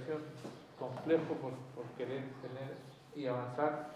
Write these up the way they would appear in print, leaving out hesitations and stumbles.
planificación complejo por querer tener y avanzar.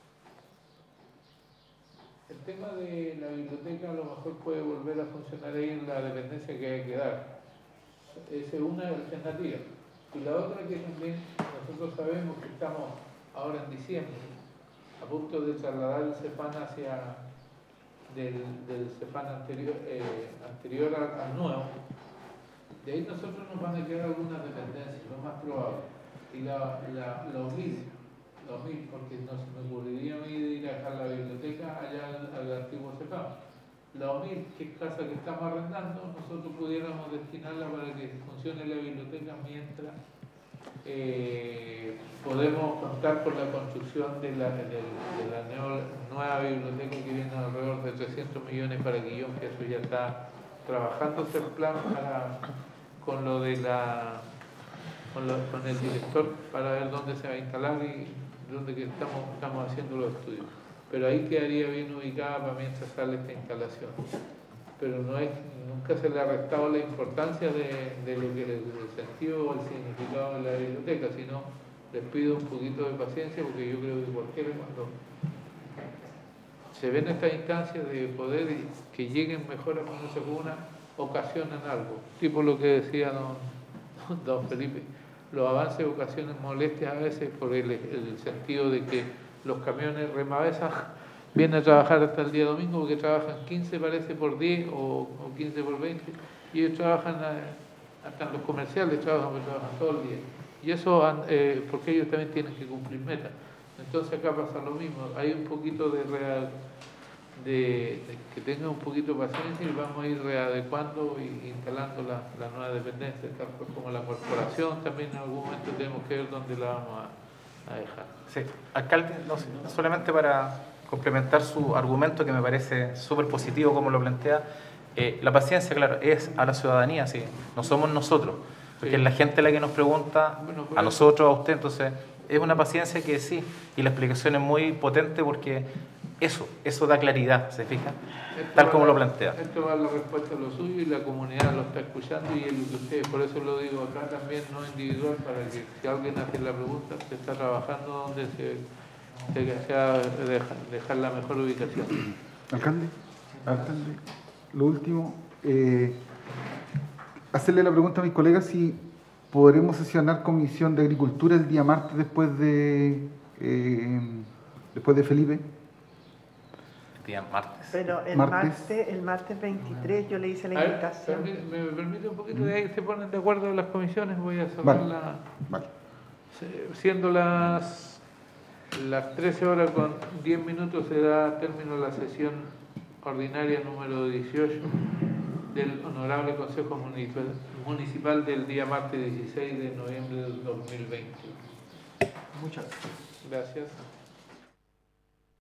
El tema de la biblioteca a lo mejor puede volver a funcionar ahí en la dependencia que hay que dar. Esa es una alternativa. Y la otra que también nosotros sabemos que estamos ahora en diciembre, a punto de trasladar el CEPAN hacia del CEPAN anterior al nuevo. De ahí nosotros nos van a quedar algunas dependencias, lo más probable. Y los mil, porque no se me ocurriría a mí de ir a dejar la biblioteca allá al antiguo CEPAM. La OMIL, que es casa que estamos arrendando, nosotros pudiéramos destinarla para que funcione la biblioteca mientras podemos contar con la construcción de la nueva biblioteca que viene alrededor de 300 millones para Quillón, que eso ya está trabajándose el plan con lo de con el director para ver dónde se va a instalar y dónde que estamos haciendo los estudios. Pero ahí quedaría bien ubicada para mientras sale esta instalación. Pero nunca se le ha restado la importancia de lo que es el sentido o el significado de la biblioteca, sino les pido un poquito de paciencia porque yo creo que cualquiera cuando se ven estas instancias de poder que lleguen mejor a ponerse con una, ocasionan algo, tipo lo que decía don Felipe, los avances ocasionan molestias a veces por el sentido de que los camiones remavesas vienen a trabajar hasta el día domingo porque trabajan 15 parece por 10 o 15 por 20 y ellos trabajan hasta en los comerciales trabajan todo el día y eso porque ellos también tienen que cumplir metas. Entonces acá pasa lo mismo, hay un poquito de que tengan un poquito de paciencia y vamos a ir readecuando e instalando la nueva dependencia, tal como la corporación también en algún momento tenemos que ver dónde la vamos a dejar. Sí, alcalde, no, solamente para complementar su argumento que me parece súper positivo como lo plantea, la paciencia, claro, es a la ciudadanía, sí, no somos nosotros, porque sí. Es la gente la que nos pregunta, bueno, a nosotros, a usted, entonces es una paciencia que sí, y la explicación es muy potente porque eso da claridad, ¿se fija? Tal como lo plantea. Esto va a la respuesta a lo suyo y la comunidad lo está escuchando y es lo que ustedes, por eso lo digo acá también, no individual, para que si alguien hace la pregunta, se está trabajando donde se sea dejar la mejor ubicación. Alcalde, lo último, hacerle la pregunta a mis colegas si podremos sesionar Comisión de Agricultura el día martes después de Felipe. Día martes. Pero el martes 23 yo le hice la invitación. ¿Me permite un poquito de ahí? Se ponen de acuerdo las comisiones, voy a sacar vale. Siendo las 13 horas con 10 minutos se da término la sesión ordinaria número 18 del Honorable Consejo Municipal del día martes 16 de noviembre del 2020. Muchas gracias.